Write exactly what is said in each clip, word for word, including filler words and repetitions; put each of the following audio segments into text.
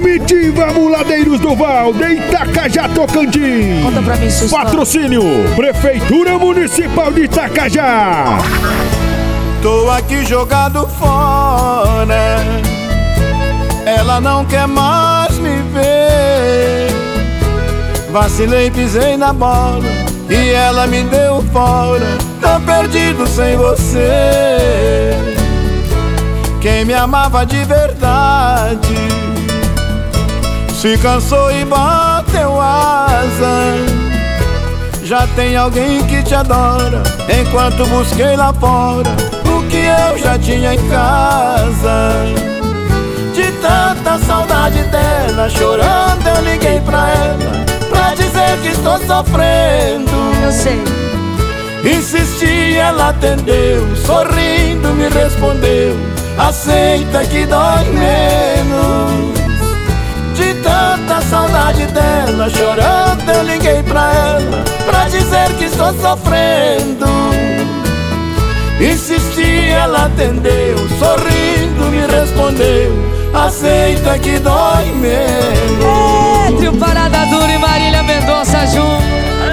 Comitiva Muladeiros do Val, de Itacajá, Tocantins. Conta pra mim, sua história. Patrocínio Prefeitura Municipal de Itacajá. Tô aqui jogado fora, ela não quer mais me ver. Vacilei, pisei na bola e ela me deu fora. Tô perdido sem você. Quem me amava de verdade se cansou e bateu asa. Já tem alguém que te adora, enquanto busquei lá fora o que eu já tinha em casa. De tanta saudade dela, chorando eu liguei pra ela, pra dizer que estou sofrendo. Eu sei. Insisti, ela atendeu, sorrindo me respondeu: aceita que dói menos. De tanta saudade dela, chorando eu liguei pra ela, pra dizer que estou sofrendo. Insisti, ela atendeu, sorrindo me respondeu: aceita que dói menos. É, trio Parada Dura e Marília Mendonça junto.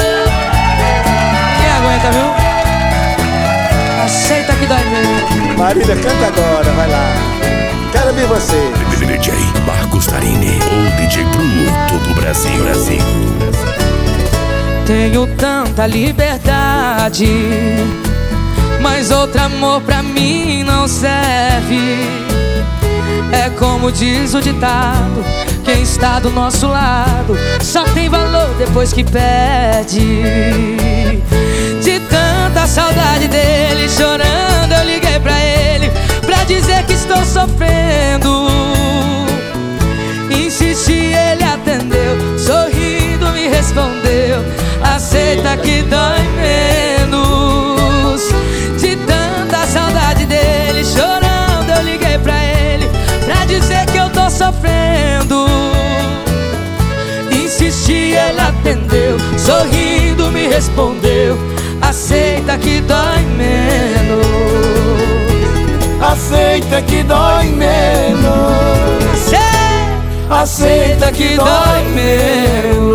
Quem aguenta, viu? Aceita que dói menos. Marília, canta agora, vai lá. Quero ver você. D J Marcos Tarini, o D J pro todo o Brasil, Brasil. Tenho tanta liberdade, mas outro amor pra mim não serve. É como diz o ditado: quem está do nosso lado só tem valor depois que perde. De tanta saudade dele, chorando eu liguei pra ele, pra dizer que estou sofrendo. Insisti, ele atendeu, sorrindo me respondeu: aceita que dói menos. De tanta saudade dele, chorando eu liguei pra ele, pra dizer que eu tô sofrendo. Insisti, ele atendeu, sorrindo me respondeu: aceita que dói menos. Aceita que dói menos. Aceita que dói menos.